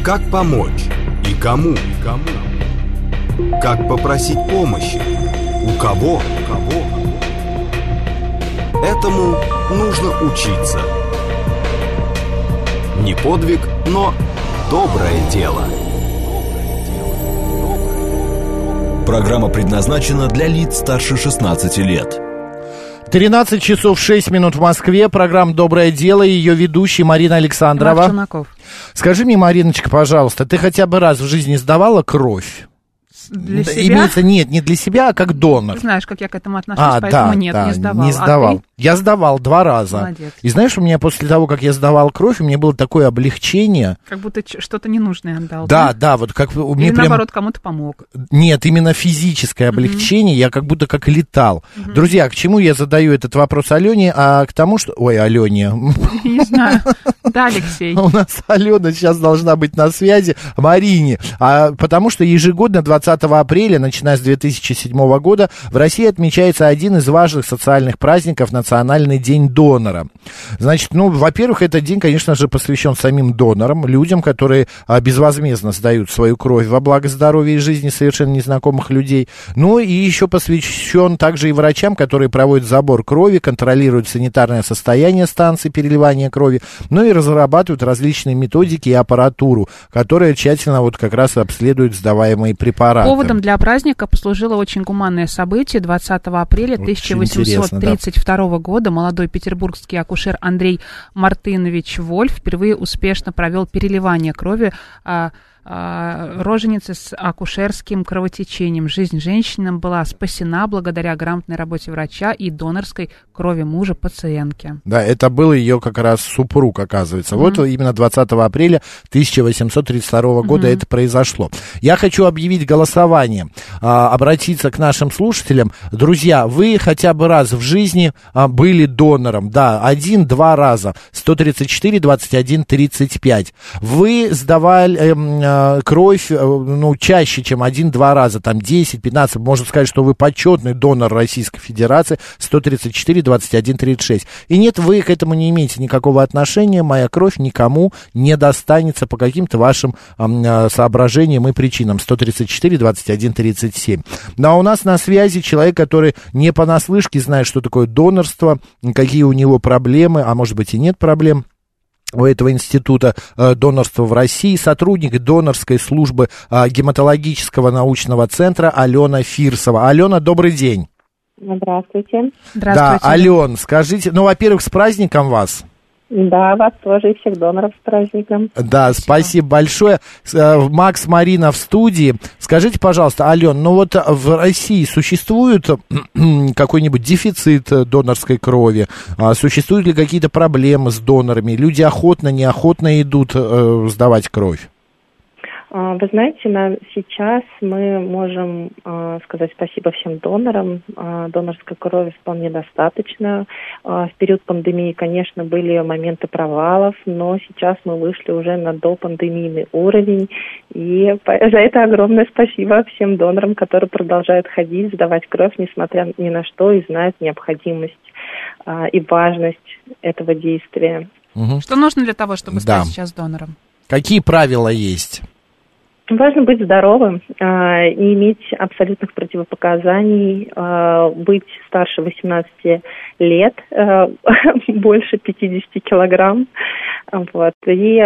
Как помочь и кому? Как попросить помощи? У кого? Этому нужно учиться. Не подвиг, но доброе дело. Программа предназначена для лиц старше 16 лет. 13 часов 6 минут в Москве. Программа «Доброе дело». Ее ведущий Марина Александрова. Скажи мне, Мариночка, пожалуйста, ты хотя бы раз в жизни сдавала кровь? Для себя? Имеется, нет, не для себя, а как донор. Ты знаешь, как я к этому отношусь, поэтому нет, не сдавал. Не сдавал. А ты? Я сдавал 2 раза. Молодец. И знаешь, у меня после того, как я сдавал кровь, у меня было такое облегчение. Как будто что-то ненужное отдал. Да, вот как у меня или прям... наоборот, кому-то помог. Нет, именно физическое облегчение, я как будто как летал. Друзья, к чему я задаю этот вопрос Алене? А к тому, что... Ой, Алене. Не знаю. Да, Алексей. У нас Алена сейчас должна быть на связи. Марине. Потому что ежегодно 20 апреля, начиная с 2007 года, в России отмечается один из важных социальных праздников — Национальный день донора. Значит, во-первых, этот день, конечно же, посвящен самим донорам, людям, которые безвозмездно сдают свою кровь во благо здоровья и жизни совершенно незнакомых людей. Ну и еще посвящен также и врачам, которые проводят забор крови, контролируют санитарное состояние станций переливания крови, ну и разрабатывают различные методики и аппаратуру, которая тщательно вот как раз обследует сдаваемые препараты. Поводом для праздника послужило очень гуманное событие. 20 апреля 1832 года молодой петербургский акушер Андрей Мартынович Вольф впервые успешно провел переливание крови роженицы с акушерским кровотечением. Жизнь женщины была спасена благодаря грамотной работе врача и донорской крови мужа пациентки. Да, это был ее как раз супруг, оказывается. Вот именно 20 апреля 1832 года это произошло. Я хочу объявить голосование, обратиться к нашим слушателям. Друзья, вы хотя бы раз в жизни были донором. Да, 1-2 раза. 134, 21, 35. Вы сдавали кровь, чаще, чем 1-2 раза, там 10-15, можно сказать, что вы почетный донор Российской Федерации, 134, 21, 36. И нет, вы к этому не имеете никакого отношения, моя кровь никому не достанется по каким-то вашим соображениям и причинам, 134, 21, 37. Но у нас на связи человек, который не понаслышке знает, что такое донорство, какие у него проблемы, а может быть и нет проблем у этого института донорства в России, сотрудник донорской службы гематологического научного центра Алена Фирсова. Алена, добрый день. Здравствуйте. Да, Ален, скажите, во-первых, с праздником вас. Да, вас тоже и всех доноров с праздником. Да, спасибо большое. Макс, Марина в студии. Скажите, пожалуйста, Ален, в России существует какой-нибудь дефицит донорской крови? Существуют ли какие-то проблемы с донорами? Люди охотно, неохотно идут сдавать кровь? Вы знаете, сейчас мы можем сказать спасибо всем донорам. Донорской крови вполне достаточно. В период пандемии, конечно, были моменты провалов, но сейчас мы вышли уже на допандемийный уровень. И за это огромное спасибо всем донорам, которые продолжают ходить, сдавать кровь, несмотря ни на что, и знают необходимость и важность этого действия. Что нужно для того, чтобы стать сейчас донором? Какие правила есть? Важно быть здоровым, не иметь абсолютных противопоказаний, быть старше 18 лет, больше 50 килограмм. И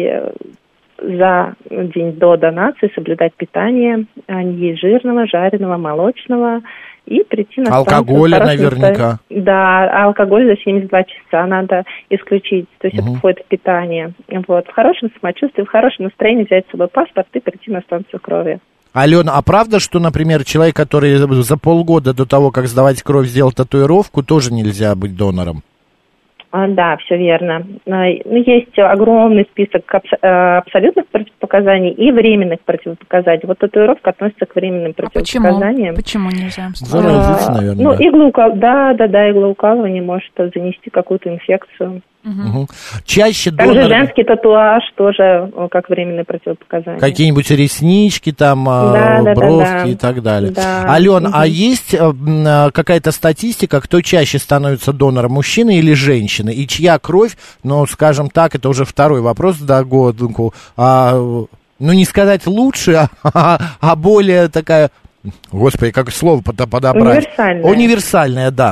за день до донации соблюдать питание, не есть жирного, жареного, молочного. И прийти на алкоголя наверняка. Да, алкоголь за 72 часа надо исключить. То есть это входит в питание. В хорошем самочувствии, в хорошем настроении взять с собой паспорт и прийти на станцию крови. Алена, а правда, что, например, человек, который за полгода до того, как сдавать кровь, сделал татуировку, тоже нельзя быть донором? Да, все верно. Есть огромный список абсолютных противопоказаний и временных противопоказаний. Татуировка относится к временным противопоказаниям. Почему нельзя? Заразиться, наверное. Иглоукалывание может занести какую-то инфекцию. Угу. Чаще также женский татуаж тоже как временное противопоказание. Какие-нибудь реснички, там, бровки и так далее. Да. Ален, а есть какая-то статистика, кто чаще становится донором, мужчина или женщина? И чья кровь, ну, скажем так, это уже второй вопрос догодку, не сказать лучше, а более такая, господи, как слово подобрать? Универсальная, да.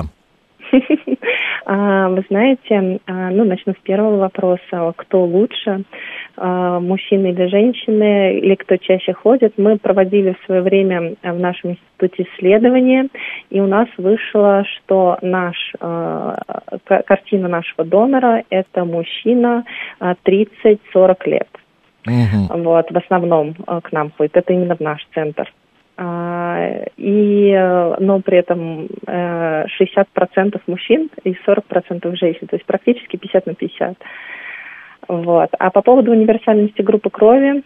Вы знаете, начну с первого вопроса. Кто лучше, мужчины или женщины, или кто чаще ходит? Мы проводили в свое время в нашем институте исследования, и у нас вышло, что картина нашего донора – это мужчина 30-40 лет. Угу. Вот, в основном к нам ходит. Это именно в наш центр. Но при этом 60% мужчин и 40% женщин, то есть практически 50 на 50. Вот. А по поводу универсальности группы крови,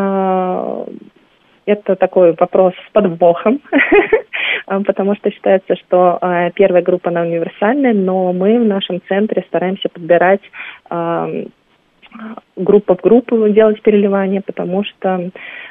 это такой вопрос с подвохом, потому что считается, что первая группа, она универсальная, но мы в нашем центре стараемся подбирать группа в группу делать переливание, потому что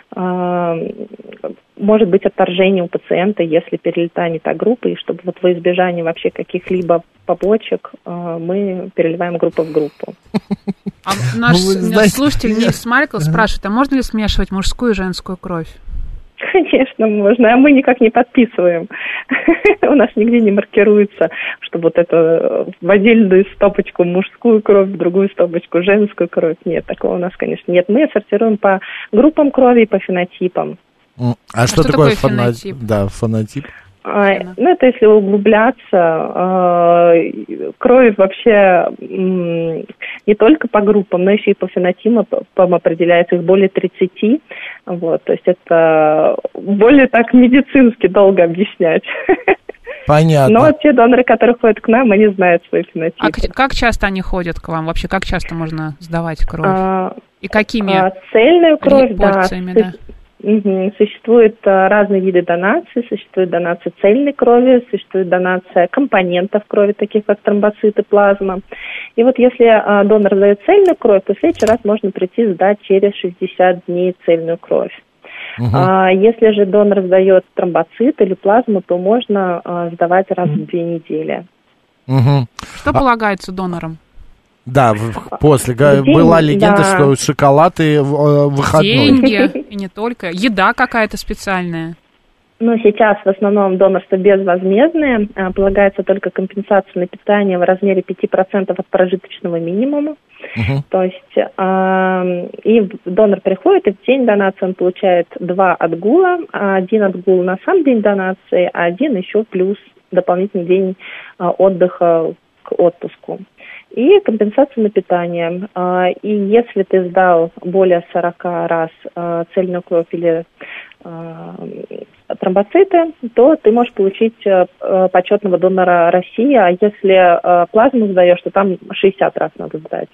может быть отторжение у пациента, если перелета не та группа, и чтобы вот во избежание вообще каких-либо побочек мы переливаем группу в группу. А наш слушатель Нильс Майкл спрашивает, а можно ли смешивать мужскую и женскую кровь? Конечно, можно, а мы никак не подписываем. У нас нигде не маркируется, что вот это в отдельную стопочку мужскую кровь, в другую стопочку женскую кровь. Нет, такого у нас, конечно, нет. Мы сортируем по группам крови и по фенотипам. А что такое фенотип? Да, фенотип. Это если углубляться, кровь вообще не только по группам, но еще и по фенотипам определяется, их более 30. Вот, то есть это более так медицински долго объяснять. Понятно. Но те доноры, которые ходят к нам, они знают свой фенотип. А как часто они ходят к вам? Вообще, как часто можно сдавать кровь? И какими цельную кровь, порциями, да? Существуют разные виды донации. Существует донация цельной крови, существует донация компонентов крови, таких как тромбоциты, плазма. И вот если донор сдает цельную кровь, то в следующий раз можно прийти сдать через 60 дней цельную кровь. Если же донор сдает тромбоцит или плазму, то можно сдавать раз в 2 недели. Что полагается донорам? Да, после была легенда, что шоколад и выходной. Деньги, и не только. Еда какая-то специальная. Сейчас в основном донорство безвозмездное. Полагается только компенсация на питание в размере 5% от прожиточного минимума. То есть и донор приходит, и в день донации он получает 2 отгула. 1 отгул на сам день донации, а 1 еще плюс дополнительный день отдыха к отпуску. И компенсация на питание. И если ты сдал более 40 раз цельную кровь или тромбоциты, то ты можешь получить почетного донора России. А если плазму сдаешь, то там 60 раз надо сдать.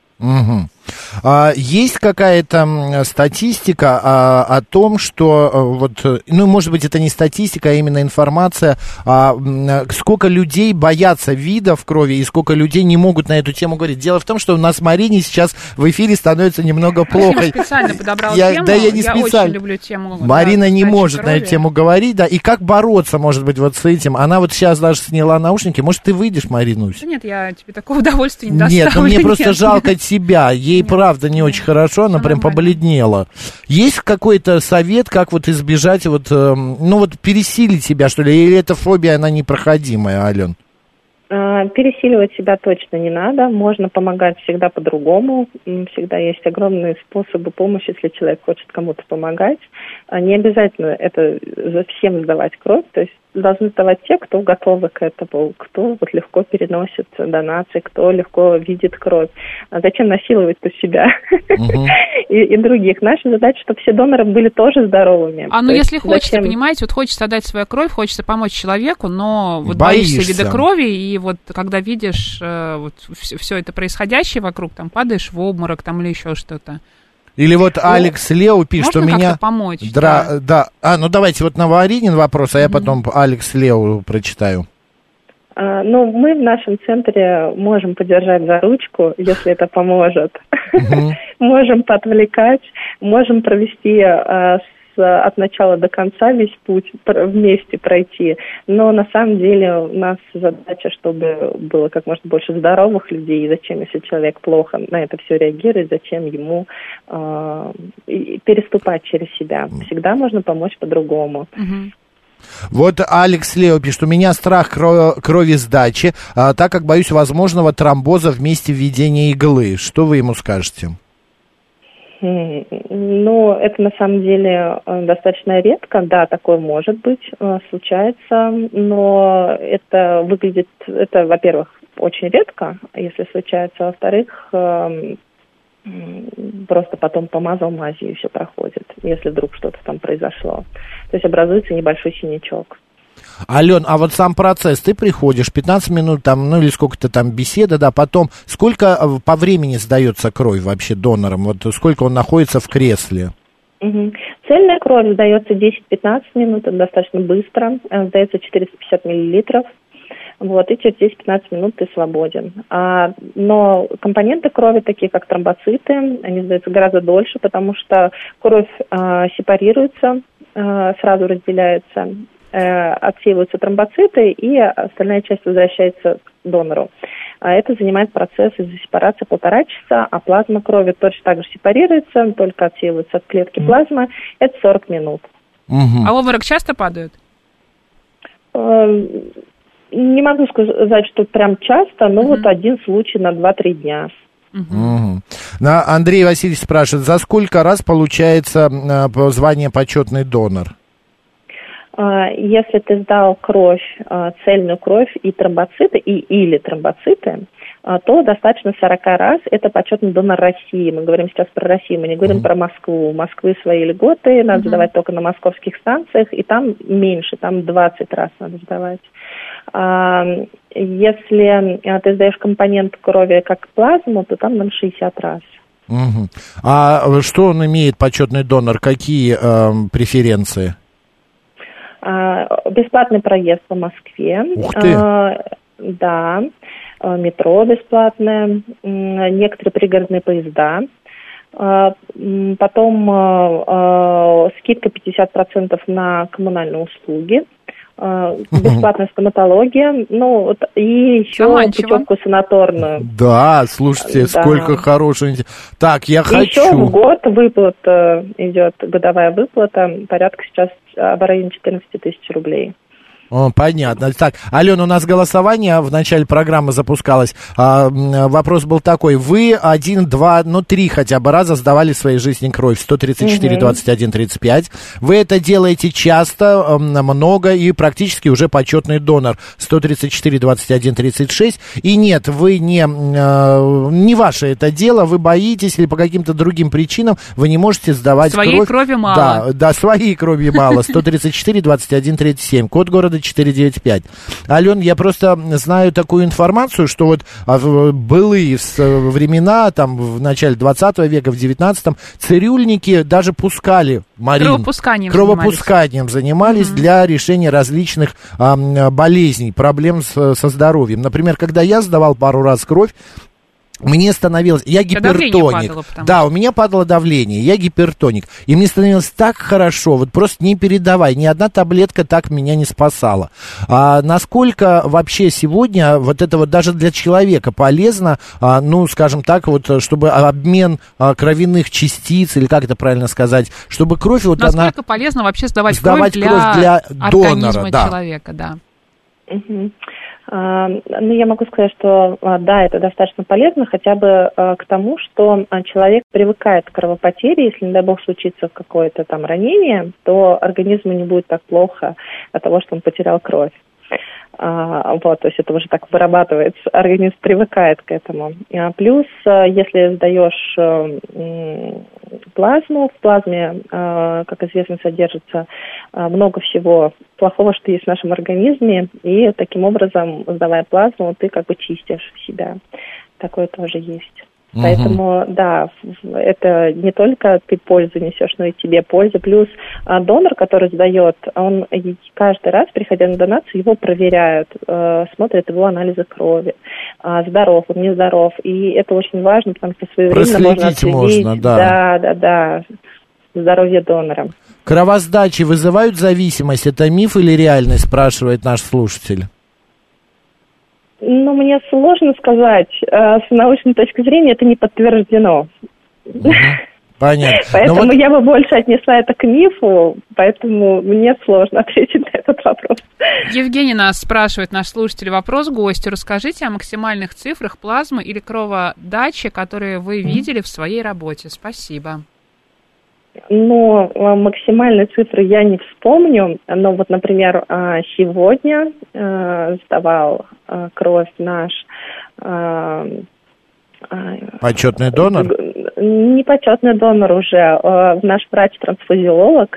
Есть какая-то статистика о том, что, может быть, это не статистика, а именно информация, сколько людей боятся видов крови и сколько людей не могут на эту тему говорить. Дело в том, что у нас Марине сейчас в эфире становится немного плохо. Я специально подобрала тему. Да, я не специально. Очень люблю тему. Марина не может на эту тему говорить, да. И как бороться, может быть, вот с этим? Она вот сейчас даже сняла наушники. Может, ты выйдешь, Маринусь? Да нет, я тебе такого удовольствия не доставлю. Нет, мне просто жалко тебя. Ей правда не очень хорошо, она прям побледнела. Есть какой-то совет, как вот избежать пересилить себя, что ли? Или эта фобия, она непроходимая, Ален? Пересиливать себя точно не надо. Можно помогать всегда по-другому. Всегда есть огромные способы помощи, если человек хочет кому-то помогать. Не обязательно это всем сдавать кровь. То есть должны сдавать те, кто готовы к этому, кто вот легко переносит донации, кто легко видит кровь. А зачем насиловать-то себя и других? Наша задача, чтобы все доноры были тоже здоровыми. Если хочется, понимаете, вот хочется отдать свою кровь, хочется помочь человеку, но вот боишься вида крови, и вот когда видишь все это происходящее вокруг, там падаешь в обморок там или еще что-то. Или вот Алекс Лео пишет, что меня... Можно помочь? Да. Давайте вот на Маринин вопрос, а я потом Алекс Лео прочитаю. Ну, мы в нашем центре можем подержать за ручку, если это поможет. Можем подвлекать, можем провести от начала до конца весь путь вместе пройти. Но на самом деле у нас задача, чтобы было как можно больше здоровых людей. И зачем, если человек плохо на это все реагирует, зачем ему переступать через себя? Всегда можно помочь по-другому. Вот Алекс Лео пишет: у меня страх крови сдачи, так как боюсь возможного тромбоза в месте введения иглы. Что вы ему скажете? Ну, это на самом деле достаточно редко. Да, такое может быть, случается, но это выглядит, это, во-первых, очень редко, если случается, во-вторых, просто потом помазал мазью и все проходит, если вдруг что-то там произошло. То есть образуется небольшой синячок. Ален, а вот сам процесс, ты приходишь, 15 минут там, ну или сколько-то там беседа, да, потом сколько по времени сдается кровь вообще донором, вот сколько он находится в кресле? Цельная кровь сдается 10-15 минут, это достаточно быстро, сдается 450 миллилитров. Вот, и через 10-15 минут ты свободен. Но компоненты крови, такие как тромбоциты, они сдаются гораздо дольше, потому что кровь сепарируется, сразу разделяется, отсеиваются тромбоциты, и остальная часть возвращается к донору. Это занимает процесс из-за сепарации 1,5 часа, а плазма крови точно так же сепарируется, только отсеивается от клетки плазмы, это 40 минут. А в обморок часто падают? Не могу сказать, что прям часто, но вот один случай на 2-3 дня. Андрей Васильевич спрашивает: за сколько раз получается звание почетный донор? Если ты сдал кровь, цельную кровь и тромбоциты, или тромбоциты, то достаточно 40 раз. Это почетный донор России. Мы говорим сейчас про Россию, мы не говорим про Москву. У Москвы свои льготы, надо сдавать только на московских станциях, и там меньше, там 20 раз надо сдавать. Если ты сдаешь компонент крови как плазму, то там 60 раз. А что он имеет, почетный донор? Какие преференции? Бесплатный проезд по Москве. Ух ты! Да, метро бесплатное, некоторые пригородные поезда. Потом скидка 50% на коммунальные услуги. Бесплатная стоматология, ну, и еще путевку санаторную. Да, слушайте, сколько хорошего. Так, я хочу. Еще в год выплата идет, годовая выплата, порядка сейчас в районе 14 тысяч рублей. Понятно. Так, Алена, у нас голосование в начале программы запускалось. Вопрос был такой: вы 1, 2, 3 хотя бы раза сдавали в своей жизни кровь? 134, 21, 35. Вы это делаете часто, много и практически уже почетный донор. 134, 21, 36. И нет, вы не ваше это дело, вы боитесь или по каким-то другим причинам вы не можете сдавать кровь. Своей крови мало. Да, своей крови мало. 134, 21, 37. Код города 495. Ален, я просто знаю такую информацию, что вот былые времена, там, в начале 20 века, в 19-м, цирюльники даже пускали, Марин, кровопусканием занимались для решения различных болезней, проблем со здоровьем. Например, когда я сдавал пару раз кровь, мне становилось... Я гипертоник. Да, у меня падало давление, я гипертоник. И мне становилось так хорошо, вот просто не передавай. Ни одна таблетка так меня не спасала. Насколько вообще сегодня вот это вот даже для человека полезно, ну, скажем так, вот, чтобы обмен кровяных частиц, или как это правильно сказать, чтобы кровь вот насколько она... Насколько полезно вообще сдавать кровь для организма человека, да. Ну, я могу сказать, что да, это достаточно полезно, хотя бы к тому, что человек привыкает к кровопотере. Если, не дай бог, случится какое-то там ранение, то организму не будет так плохо от того, что он потерял кровь. Вот, то есть это уже так вырабатывается, организм привыкает к этому. Плюс, если сдаешь плазму, в плазме, как известно, содержится много всего плохого, что есть в нашем организме, и таким образом, сдавая плазму, ты как бы чистишь себя. Такое тоже есть. Поэтому, да, это не только ты пользу несешь, но и тебе пользу. Плюс донор, который сдает, он каждый раз, приходя на донацию, его проверяют, смотрят его анализы крови, здоров он, не здоров. И это очень важно, потому что своевременно можно отследить. Да, здоровье донора. Кровосдачи вызывают зависимость? Это миф или реальность, спрашивает наш слушатель. Ну, мне сложно сказать. С научной точки зрения это не подтверждено. Понятно. Поэтому я бы больше отнесла это к мифу, поэтому мне сложно ответить на этот вопрос. Евгений нас спрашивает, наш слушатель, вопрос гостю. Расскажите о максимальных цифрах плазмы или кроводачи, которые вы видели в своей работе. Спасибо. Ну, максимальные цифры я не вспомню, но вот, например, сегодня сдавал кровь наш... Почетный донор? Не почетный донор уже, наш врач-трансфузиолог,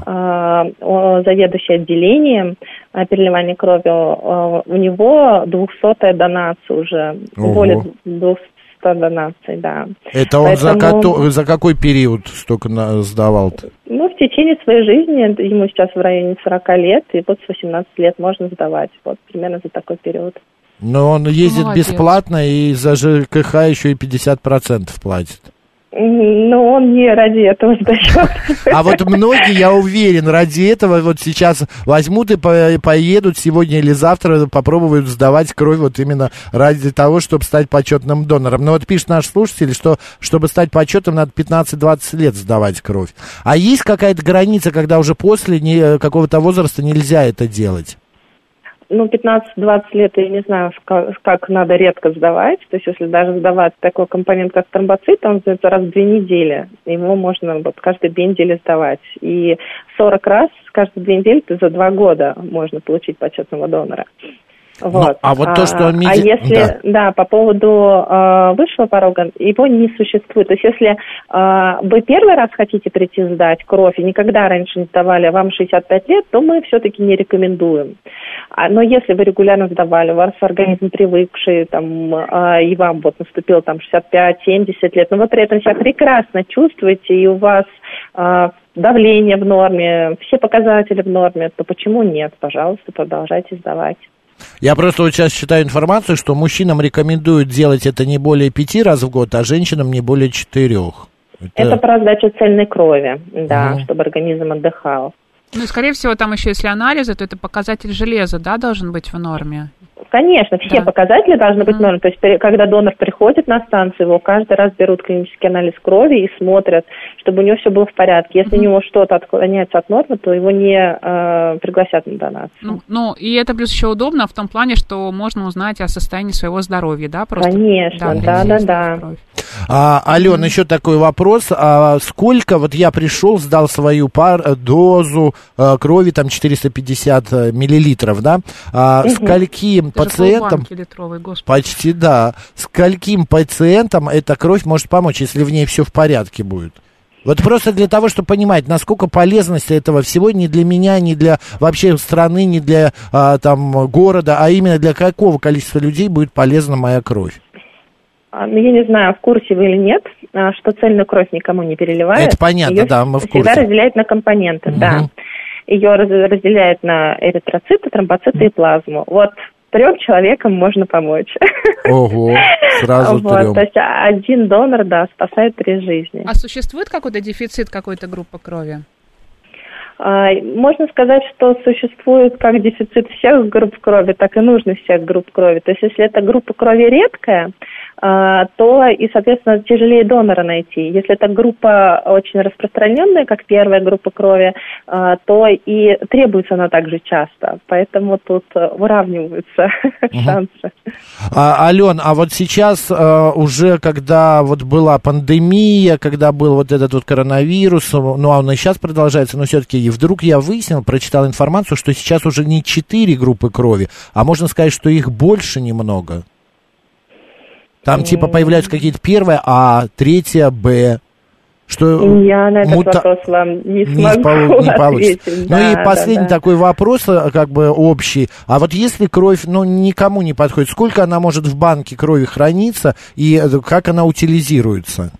заведующий отделением переливания крови, у него 200-я донация уже, более 200 донаций, да. Это он за какой период столько сдавал-то? Ну, в течение своей жизни, ему сейчас в районе 40 лет, и вот с 18 лет можно сдавать, вот примерно за такой период. Но он ездит бесплатно и за ЖКХ еще и 50% платит. Ну, он не ради этого сдает. А вот многие, я уверен, ради этого вот сейчас возьмут и поедут сегодня или завтра, попробуют сдавать кровь вот именно ради того, чтобы стать почетным донором. Но вот пишет наш слушатель, что чтобы стать почетным, надо 15-20 лет сдавать кровь. А есть какая-то граница, когда уже после какого-то возраста нельзя это делать? Ну, 15-20 лет, я не знаю, как надо редко сдавать. То есть, если даже сдавать такой компонент, как тромбоцит, он сдается раз в 2 недели. Его можно вот каждые 2 недели сдавать. И 40 раз каждые 2 недели за 2 года можно получить почетного донора. Вот. А вот то, что он если, да, по поводу высшего порога, его не существует. То есть, если вы первый раз хотите прийти сдать кровь и никогда раньше не сдавали, а вам 65 лет, то мы все-таки не рекомендуем. Но если вы регулярно сдавали, у вас организм привыкший, там, и вам вот наступило там 65-70 лет, но вы при этом себя прекрасно чувствуете, и у вас давление в норме, все показатели в норме, то почему нет? Пожалуйста, продолжайте сдавать. Я просто вот сейчас читаю информацию, что мужчинам рекомендуют делать это не более 5 раз в год, а женщинам не более 4. Это про сдачу цельной крови, да, чтобы организм отдыхал. Ну и, скорее всего, там еще если анализы, то это показатель железа, да, должен быть в норме? Конечно, все показатели должны быть в норме. То есть, когда донор приходит на станцию, его каждый раз берут клинический анализ крови и смотрят, чтобы у него все было в порядке. Если у него что-то отклоняется от нормы, то его не пригласят на донацию. Ну, и это плюс еще удобно в том плане, что можно узнать о состоянии своего здоровья, да? Просто, конечно, да. Алена, еще такой вопрос. Сколько, вот я пришел, сдал свою дозу крови, там 450 миллилитров, да? Скольким пациентам, почти, да, скольким пациентам эта кровь может помочь, если в ней все в порядке будет? Вот просто для того, чтобы понимать, насколько полезность этого всего не для меня, не для вообще страны, не для там города, а именно для какого количества людей будет полезна моя кровь. Ну, я не знаю, в курсе вы или нет, что цельную кровь никому не переливают. Это понятно, ее да, мы в курсе. Всегда разделяют на компоненты, да. Ее разделяют на эритроциты, тромбоциты и плазму. Вот 3 человекам можно помочь. Ого, сразу 3. Вот, то есть 1 донор, да, спасает 3 жизни. А существует какой-то дефицит какой-то группы крови? Можно сказать, что существует как дефицит всех групп крови, так и нужность всех групп крови. То есть, если эта группа крови редкая, то и, соответственно, тяжелее донора найти. Если это группа очень распространенная, как первая группа крови, то и требуется она также часто. Поэтому тут выравниваются шансы. Ален, а вот сейчас уже, когда вот была пандемия, когда был вот этот вот коронавирус, ну, а он и сейчас продолжается, но все-таки и вдруг я выяснил, прочитал информацию, что сейчас уже не 4 группы крови, а можно сказать, что их больше немного. Там типа появляются какие-то первые А, 3 Б, Что я на этот вопрос вам не смогу ответить. Ну и последний такой вопрос, как бы общий. А вот если кровь, никому не подходит, сколько она может в банке крови храниться и как она утилизируется?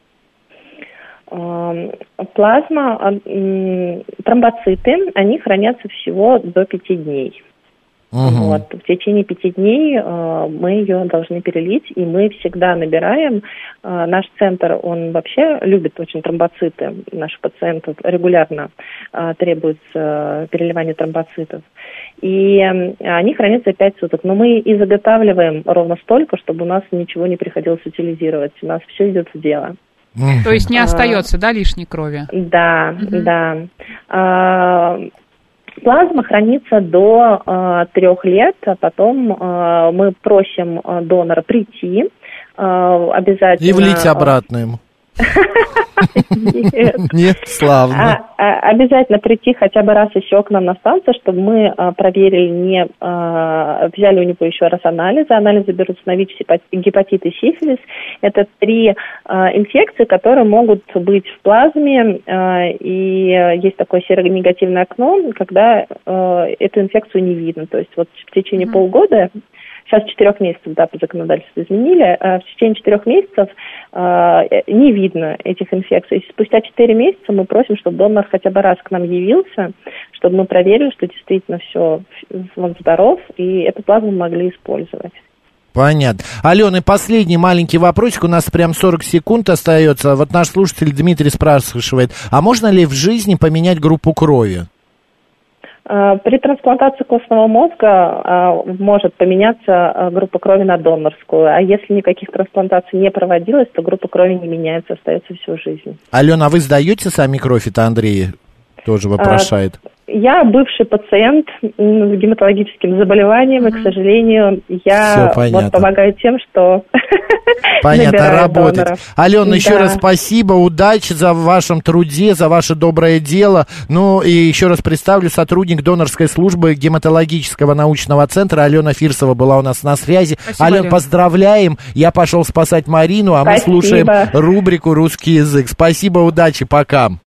Плазма, тромбоциты, они хранятся всего до 5 дней. Вот. В течение 5 дней мы ее должны перелить, и мы всегда набираем. Наш центр, он вообще любит очень тромбоциты. Наших пациентов регулярно требуется переливание тромбоцитов. И они хранятся 5 суток. Но мы и заготавливаем ровно столько, чтобы у нас ничего не приходилось утилизировать. У нас все идет в дело. То есть не остается, лишней крови? Да, да. Плазма хранится до 3 лет, а потом мы просим донора прийти обязательно. И влить обратно ему. Нет, славно. Обязательно прийти хотя бы раз еще к нам на станцию, чтобы мы проверили, взяли у него еще раз анализы. Анализы берутся на ВИЧ, гепатит и сифилис. Это 3 инфекции, которые могут быть в плазме. И есть такое серонегативное окно, когда эту инфекцию не видно. То есть вот в течение полгода... Сейчас 4 месяцев, по законодательству изменили. В течение 4 месяцев не видно этих инфекций. Спустя 4 месяца мы просим, чтобы донор хотя бы раз к нам явился, чтобы мы проверили, что действительно он здоров, и эту плазму могли использовать. Понятно. Алена, последний маленький вопросик. У нас прям 40 секунд остается. Вот наш слушатель Дмитрий спрашивает, а можно ли в жизни поменять группу крови? При трансплантации костного мозга может поменяться группа крови на донорскую, а если никаких трансплантаций не проводилось, то группа крови не меняется, остается всю жизнь. Алена, а вы сдаете сами кровь? Это Андрей тоже вопрошает. Я бывший пациент с гематологическим заболеванием, и, к сожалению, я помогаю тем, что понятно, работает. Алена, еще раз спасибо, удачи за вашем труде, за ваше доброе дело. Ну и еще раз представлю, сотрудник донорской службы гематологического научного центра Алена Фирсова была у нас на связи. Алена, поздравляем, я пошел спасать Марину, а мы слушаем рубрику «Русский язык». Спасибо, удачи, пока.